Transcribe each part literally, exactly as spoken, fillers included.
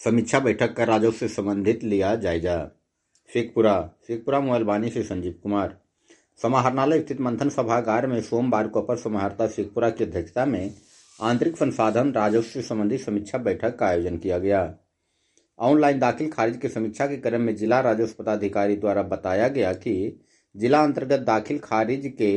समीक्षा बैठक कर राजस्व से संबंधित लिया जायजा। शेखपुरा शेखपुरा मोबाइलवानी से संजीव कुमार। समाहरणालय स्थित मंथन सभागार में सोमवार को अपर समाहर्ता शेखपुरा की अध्यक्षता में आंतरिक संसाधन राजस्व से संबंधित समीक्षा बैठक का आयोजन किया गया। ऑनलाइन दाखिल खारिज की समीक्षा के क्रम में जिला राजस्व पदाधिकारी द्वारा बताया गया कि जिला अंतर्गत दाखिल खारिज के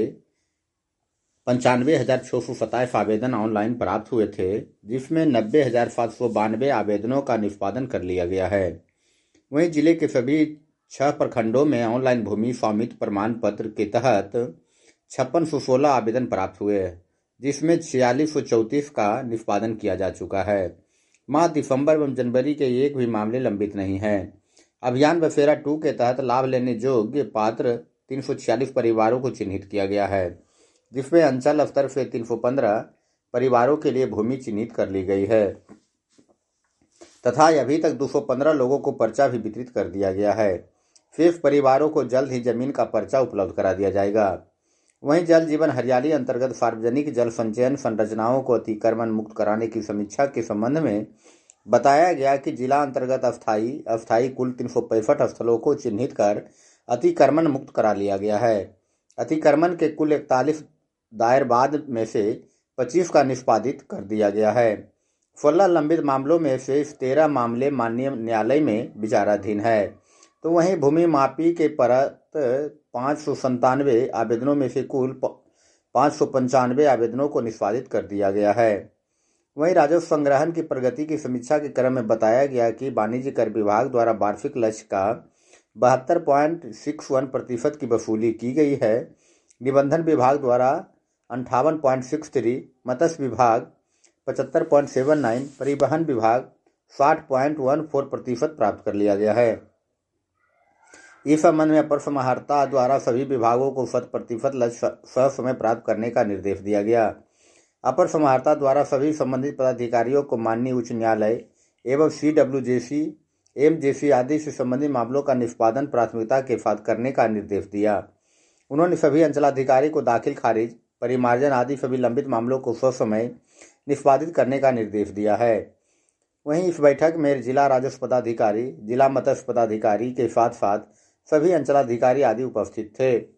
पंचानवे हजार छः सौ सत्ताईस आवेदन ऑनलाइन प्राप्त हुए थे, जिसमें नब्बे हजार सात सौ बानवे आवेदनों का निष्पादन कर लिया गया है। वहीं जिले के सभी छह प्रखंडों में ऑनलाइन भूमि स्वामित्व प्रमाण पत्र के तहत छप्पन सौ सोलह आवेदन प्राप्त हुए, जिसमें छियालीस सौ चौंतीस का निष्पादन किया जा चुका है। माह दिसंबर एवं जनवरी के एक भी मामले लंबित नहीं है। अभियान बसेरा टू के तहत लाभ लेने योग्य पात्र तीन सौ छियालीस परिवारों को चिन्हित किया गया है, जिसमें अंचल स्तर से तीन सौ पंद्रह परिवारों के लिए भूमि चिन्हित कर ली गई है तथा अभी तक दो सौ पंद्रह लोगों को पर्चा भी वितरित कर दिया गया है। शेष परिवारों को जल्द ही जमीन का पर्चा उपलब्ध करा दिया जाएगा। वहीं जल जीवन हरियाली अंतर्गत सार्वजनिक जल संचयन संरचनाओं को अतिक्रमण मुक्त कराने की समीक्षा के संबंध में बताया गया कि जिला अंतर्गत अस्थायी अस्थायी कुल तीन सौ पैंसठ स्थलों को चिन्हित कर अतिक्रमण मुक्त करा लिया गया है। अतिक्रमण के कुल इकतालीस दायरबाद में से पच्चीस का निष्पादित कर दिया गया है। सोलह लंबित मामलों में से तेरह मामले माननीय न्यायालय में विचाराधीन है। तो वहीं भूमि मापी के परत पाँच सौ संतानवे आवेदनों में से कुल पाँच सौ पंचानवे आवेदनों को निष्पादित कर दिया गया है। वहीं राजस्व संग्रहण की प्रगति की समीक्षा के क्रम में बताया गया कि वाणिज्य कर विभाग द्वारा वार्षिक लक्ष्य का बहत्तर पॉइंट सिक्स वन प्रतिशत की वसूली की गई है। निबंधन विभाग द्वारा अंठावन पॉइंट सिक्स थ्री, मत्स्य विभाग पचहत्तर पॉइंट सेवन नाइन, परिवहन विभाग साठ पॉइंट वन फोर प्रतिशत प्राप्त कर लिया गया है। इस संबंध में अपर समाहर्ता द्वारा सभी विभागों को शत प्रतिशत लक्ष्य ससमय प्राप्त करने का निर्देश दिया गया। अपर समाहर्ता द्वारा सभी संबंधित पदाधिकारियों को माननीय उच्च न्यायालय एवं सी डब्ल्यू जे सी, एम जे सी आदि से संबंधित मामलों का निष्पादन प्राथमिकता के साथ करने का निर्देश दिया। उन्होंने सभी अंचलाधिकारी को दाखिल खारिज, परिमार्जन आदि सभी लंबित मामलों को ससमय निष्पादित करने का निर्देश दिया है। वहीं इस बैठक में जिला राजस्व पदाधिकारी, जिला मत्स्य पदाधिकारी के साथ साथ सभी अंचलाधिकारी आदि उपस्थित थे।